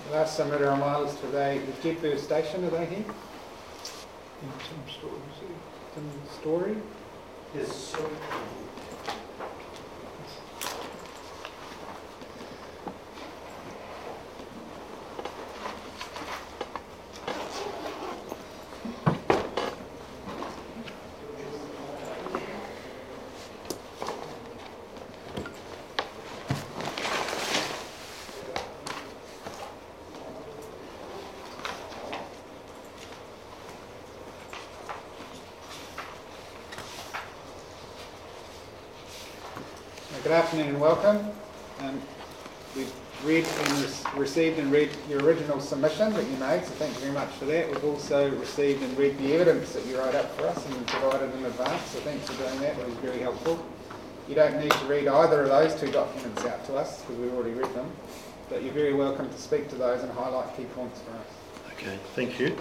Last submitter on my list today is Jedburgh Station. Are they here? Tim Story. Yes. Good afternoon and welcome. We've received and read your original submission that you made, so thank you very much for that. We've also received and read the evidence that you wrote up for us and provided in advance, so thanks for doing that. That was very helpful. You don't need to read either of those two documents out to us because we've already read them, but you're very welcome to speak to those and highlight key points for us. Okay, thank you.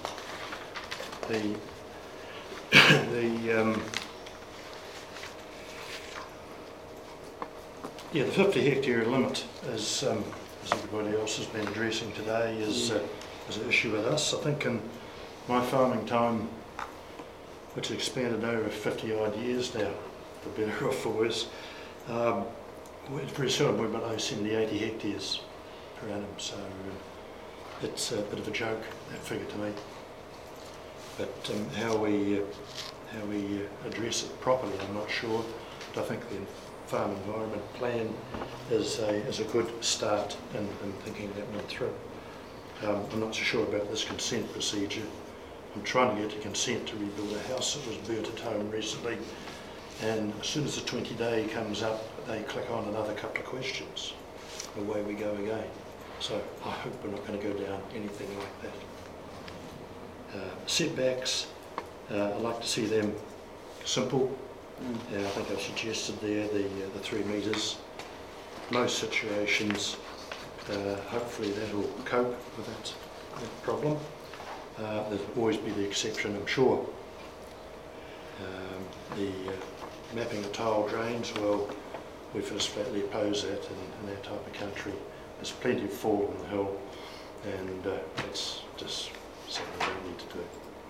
The 50 hectare limit, as everybody else has been addressing today, is an issue with us. I think in my farming time, which has expanded over 50 odd years now, for better or for worse, it's very seldom we're below 70, 80 hectares per annum, so it's a bit of a joke, that figure to me. But how we address it properly, I'm not sure. But I think the Farm Environment Plan is a good start in thinking that one through. I'm not so sure about this consent procedure. I'm trying to get a consent to rebuild a house that was burnt at home recently, and as soon as the 20-day comes up, they click on another couple of questions. Away we go again. So I hope we're not going to go down anything like that. Setbacks, I'd like to see them simple. I think I've suggested there the 3 metres. Most situations, hopefully that will cope with that problem. There'll always be the exception, I'm sure. The mapping of tile drains, well, we first flatly oppose that in that type of country. There's plenty of fall on the hill, and that's just something we need to do.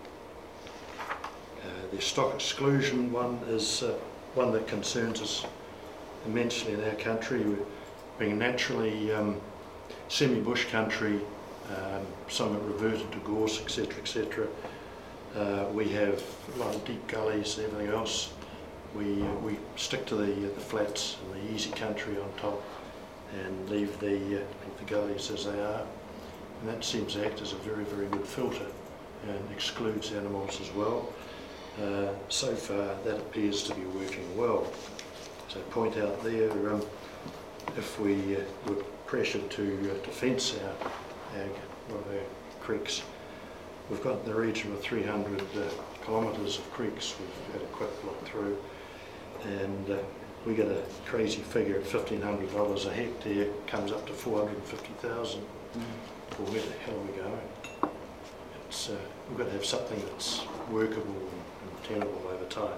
The stock exclusion one is one that concerns us immensely in our country. We're being naturally semi-bush country, somewhat reverted to gorse, etc., etc. We have a lot of deep gullies and everything else. We stick to the flats and the easy country on top, and leave the gullies as they are. And that seems to act as a very, very good filter and excludes animals as well. So far that appears to be working well. So point out there, if we were pressured to fence one of our creeks, we've got in the region of 300 kilometres of creeks. We've had a quick look through, and we get a crazy figure at $1,500 a hectare, comes up to 450,000. Well, where the hell are we going? We've got to have something that's workable and tenable over time.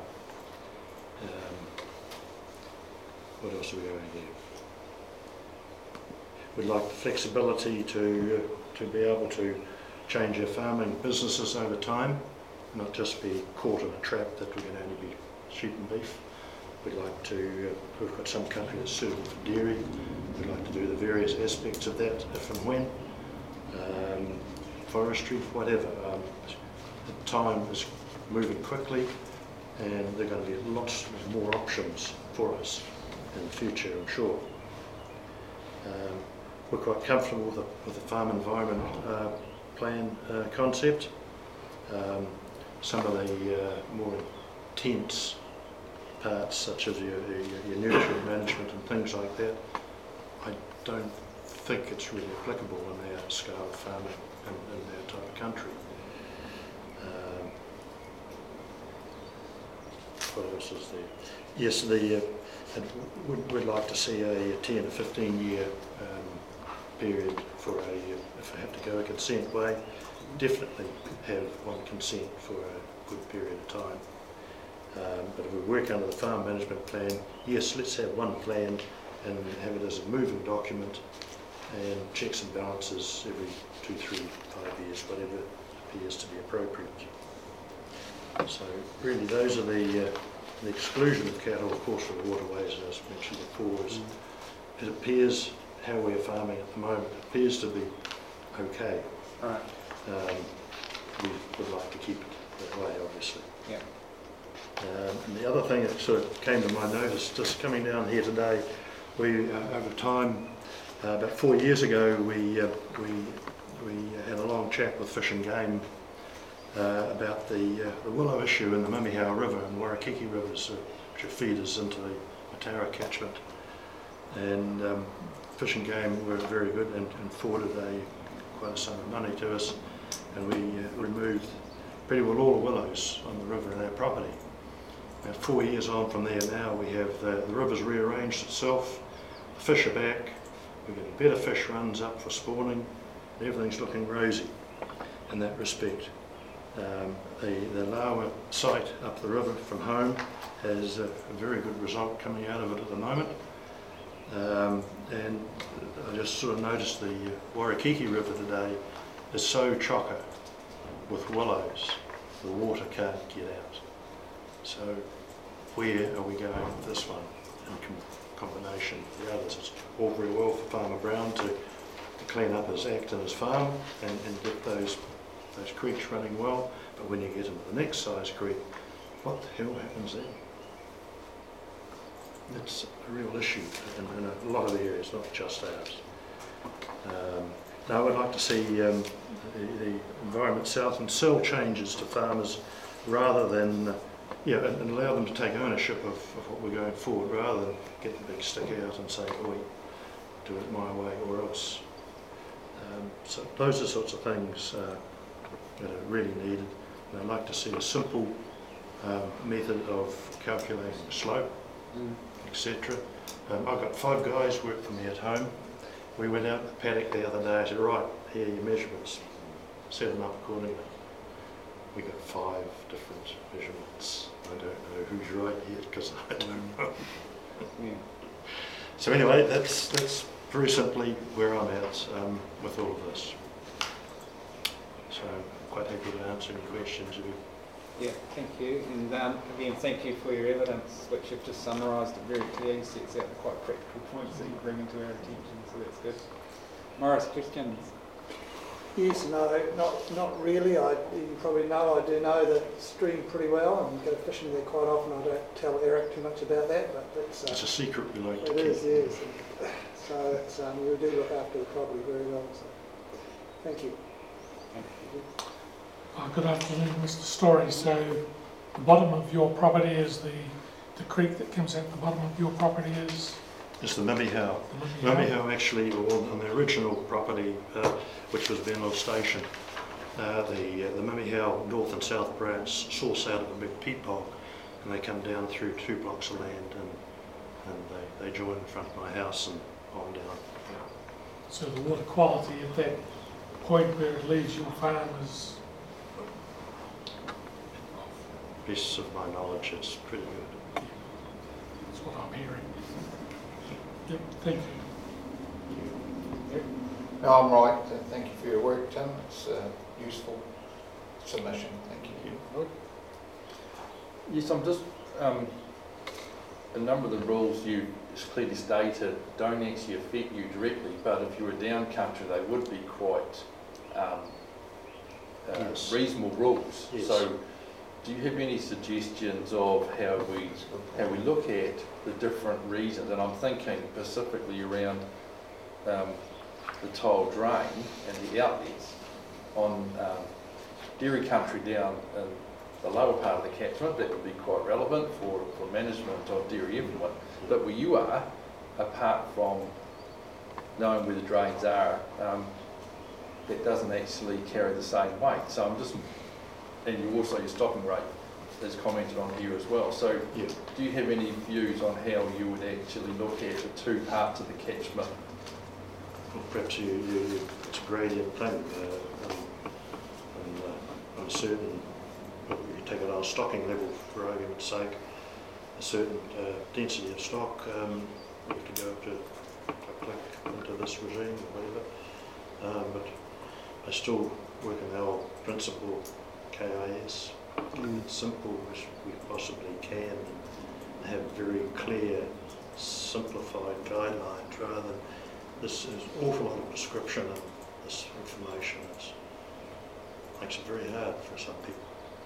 What else are we going here? We'd like the flexibility to be able to change our farming businesses over time, not just be caught in a trap that we can only be sheep and beef. We'd like to, we've got some country that's suitable for dairy. We'd like to do the various aspects of that if and when. Forestry, whatever. The time is moving quickly, and there are going to be lots more options for us in the future, I'm sure. We're quite comfortable with the Farm Environment Plan concept. Some of the more intense parts, such as your nutrient management and things like that, I don't think it's really applicable in our scale of farming in our type of country. What else is there? Yes, we'd like to see a 10 or 15 year period for if I have to go a consent way, definitely have one consent for a good period of time. But if we work under the Farm Management Plan, yes, let's have one plan and have it as a moving document, and checks and balances every 2, 3, 5 years, whatever appears to be appropriate. So really those are the exclusion of cattle, of course, from the waterways, as I mentioned before, is it appears how we're farming at the moment appears to be okay. Right. We would like to keep it that way, obviously. Yeah. And the other thing that sort of came to my notice, just coming down here today, we over time, about 4 years ago, we had a long chat with Fish and Game about the willow issue in the Mimihow River and Warakiki rivers, which are feeders into the Mataura catchment. And Fish and Game were very good and forwarded quite a sum of money to us, and we removed pretty well all the willows on the river in our property. About 4 years on from there now, we have the river's rearranged itself, the fish are back, we're getting better fish runs up for spawning, and everything's looking rosy in that respect. The lower site up the river from home has a very good result coming out of it at the moment. And I just sort of noticed the Warakiki River today is so chocker with willows, the water can't get out. So where are we going with this one in combination with the others? It's all very well for Farmer Brown to clean up his act and his farm and get those creeks running well, but when you get into the next size creek, what the hell happens then? It's a real issue in a lot of areas, not just ours. Now I would like to see the Environment South and sell changes to farmers rather than, and allow them to take ownership of what we're going forward, rather than get the big stick out and say, oi, do it my way or else. So those are sorts of things that are really needed. And I'd like to see a simple method of calculating slope, etc. I've got 5 guys work for me at home. We went out in the paddock the other day. I said, right, here are your measurements. Set them up accordingly. We got 5 different measurements. I don't know who's right yet because I don't know. Yeah. So anyway, that's very simply where I'm at with all of this. So I'm quite happy to answer any questions. Yeah, thank you. And again, thank you for your evidence, which you've just summarised it very clearly, sets out the quite practical points that you bring into our attention, so that's good. Morris, questions? Yes, no, not really. You probably know, I do know the stream pretty well and go fishing there quite often. I don't tell Eric too much about that, but it's a secret we like to keep. It is, yes. So it's, we do look after the property very well. So thank you. Thank you. Good afternoon, Mr. Story. So the bottom of your property is the creek that comes out the bottom of your property is? It's the Mimihow. Mimihow actually, on the original property, which was Benlow Station, the Mimihow north and south branch source out of a big peat bog, and they come down through 2 blocks of land and they join in front of my house and on down. So the water quality at that point where it leaves your farm is? Best of my knowledge, it's pretty good. That's what I'm hearing. Yep, thank you. No, I'm right. Thank you for your work, Tim. It's a useful submission. Thank you. Yes, I'm just, a number of the rules you clearly stated don't actually affect you directly, but if you were down country, they would be quite Yes. reasonable rules. Yes. So do you have any suggestions of how we look at the different reasons? And I'm thinking specifically around the tile drain and the outlets on dairy country down in the lower part of the catchment. That would be quite relevant for management of dairy effluent. But where you are, apart from knowing where the drains are, that doesn't actually carry the same weight. So I'm just, and you also, your stocking rate is commented on here as well. So Yeah. do you have any views on how you would actually look at the 2 parts of the catchment? Well, perhaps it's a gradient thing, and on a certain, you take it on a stocking level for argument's sake, a certain density of stock, you have to go up to click into this regime or whatever. But I still work in the old principle KIS, simple as we possibly can, and have very clear, simplified guidelines rather than this is an awful lot of description and this information. It makes it very hard for some people.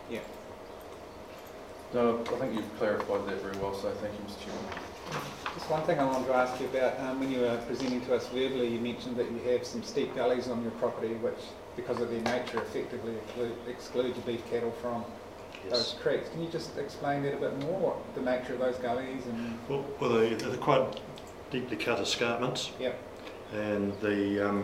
No, I think you've clarified that very well, so thank you, Mr. Chairman. Just one thing I wanted to ask you about, when you were presenting to us verbally, you mentioned that you have some steep gullies on your property which, because of their nature, effectively exclude the beef cattle from those creeks. Can you just explain that a bit more, what the nature of those gullies and... Well, they're quite deeply cut escarpments. Yep. And the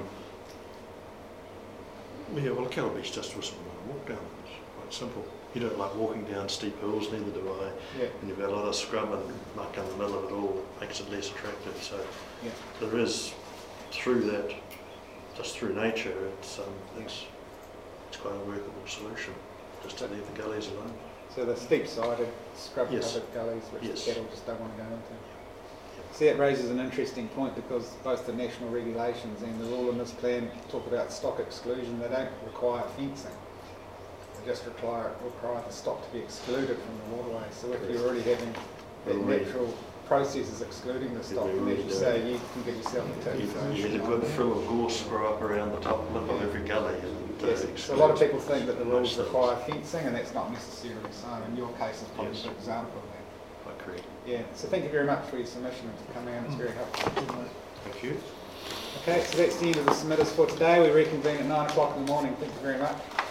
a cattle beach just doesn't want to walk down. It's quite simple. You don't like walking down steep hills, neither do I. Yeah. And you've got a lot of scrub and muck in the middle of it all, makes it less attractive. So Yeah. there is, through that, just through nature, it's quite a workable solution, just to leave the gullies alone. So the steep-sided, scrub-covered Yes. gullies which Yes. the cattle just don't want to go into. See, that raises an interesting point because both the national regulations and the rule in this plan talk about stock exclusion. They don't require fencing. They just require the stock to be excluded from the waterway. So if you're already having that natural processes excluding the stock, and as you say, you can get yourself a tip. You get a good frill of gorse grow up around the top lip of every gully. And, Yes, so a lot of people think that the rules require fencing, and that's not necessarily so. In your case, is probably Yes. a good example of that. Quite correct. Yeah, so thank you very much for your submission and for coming in. It's very helpful. Thank you. Okay, so that's the end of the submitters for today. We reconvene at 9 o'clock in the morning. Thank you very much.